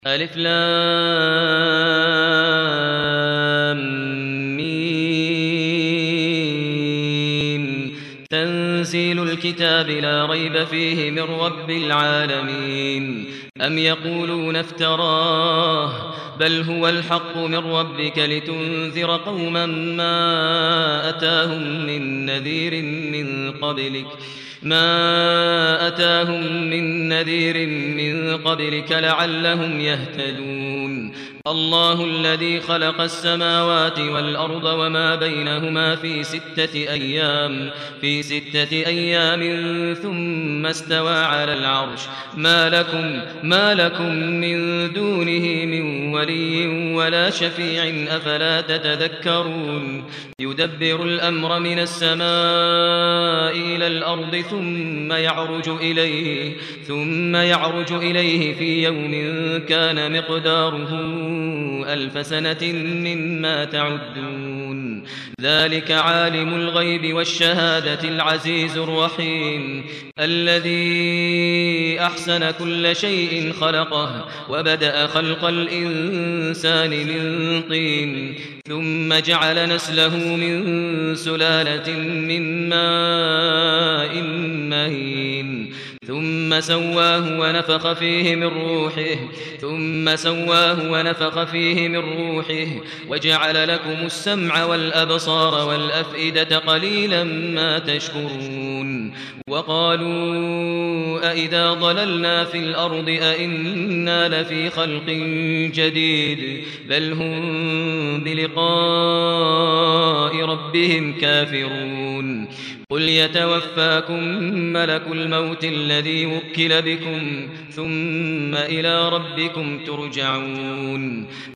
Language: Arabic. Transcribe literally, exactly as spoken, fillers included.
ألف لام ميم تنزيل الكتاب لا ريب فيه من رب العالمين أم يقولون افتراه بل هو الحق من ربك لتنذر قوما ما أتاهم من نذير من قبلك ما أتاهم من نذير من قبلك لعلهم يهتدون الله الذي خلق السماوات والأرض وما بينهما في ستة أيام في ستة أيام ثم استوى على العرش ما لكم ما لكم من دونه من ولي ولا شفيع أفلا تتذكرون يدبر الأمر من السماء إلى الأرض ثم يعرج إليه ثم يعرج إليه في يوم كان مقداره ألف سنة مما تعدون ذلك عالم الغيب والشهادة العزيز الرحيم الذي أحسن كل شيء خلقه وبدأ خلق الإنسان من طين ثم جعل نسله من سلالة من ماء مهين ثم سواه ونفخ فيه من روحه ثم سواه ونفخ فيه من روحه وجعل لكم السمع والأبصار والأفئدة قليلا ما تشكرون وقالوا أئذا ضللنا في الأرض أئنا لفي خلق جديد بل هم بلقاء ربهم كافرون قل يتوفاكم ملك الموت الذي وكل بكم ثم إلى ربكم ترجعون